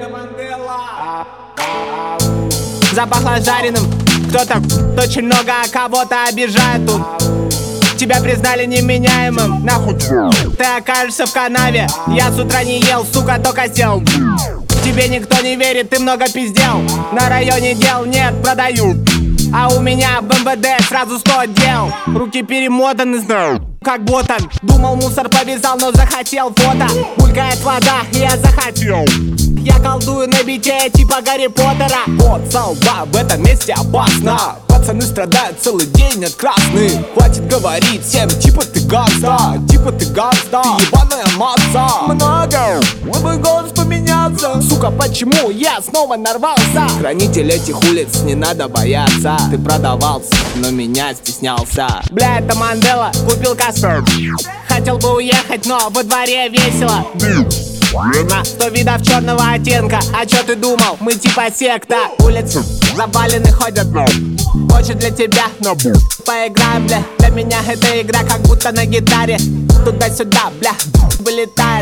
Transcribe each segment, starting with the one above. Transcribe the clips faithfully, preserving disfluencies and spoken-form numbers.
Запахло жареным, кто-то очень много кого-то обижает тут. Тебя признали неменяемым, нахуй ты окажешься в канаве. Я с утра не ел, сука, только сел. Тебе никто не верит, ты много пиздел. На районе дел нет, продаю. А у меня в эм вэ дэ сразу сто дел. Руки перемотаны, знаю, как ботан. Думал, мусор повязал, но захотел фото. Булькает вода, и я захотел. Я колдую на бите, типа Гарри Поттера. Вот солба, в этом месте опасно. Пацаны страдают целый день от красных. Хватит говорить всем, типа ты гангста, типа ты гангста, ты ебаная масса. Много, мой голос поменялся. Сука, почему я снова нарвался? Хранитель этих улиц, не надо бояться. Ты продавался, но меня стеснялся. Бля, это Мандела, купил Каспер. Хотел бы уехать, но во дворе весело. Сто видов черного оттенка. А чё ты думал? Мы типа секта. Улицы завалены ходят. Хочет для тебя, но поиграем, бля. Для меня эта игра как будто на гитаре. Туда-сюда, бля, вылетает.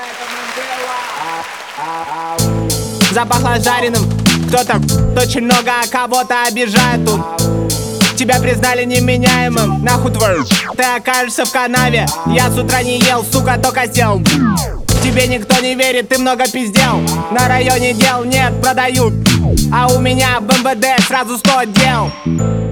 Запахло жареным, кто-то очень много кого-то обижает тут. Тебя признали неменяемым, нахуй твою. Ты окажешься в канаве. Я с утра не ел, сука, только сел. Тебе никто не верит, ты много пиздел. На районе дел нет, продают. А у меня в эм вэ дэ сразу сто дел.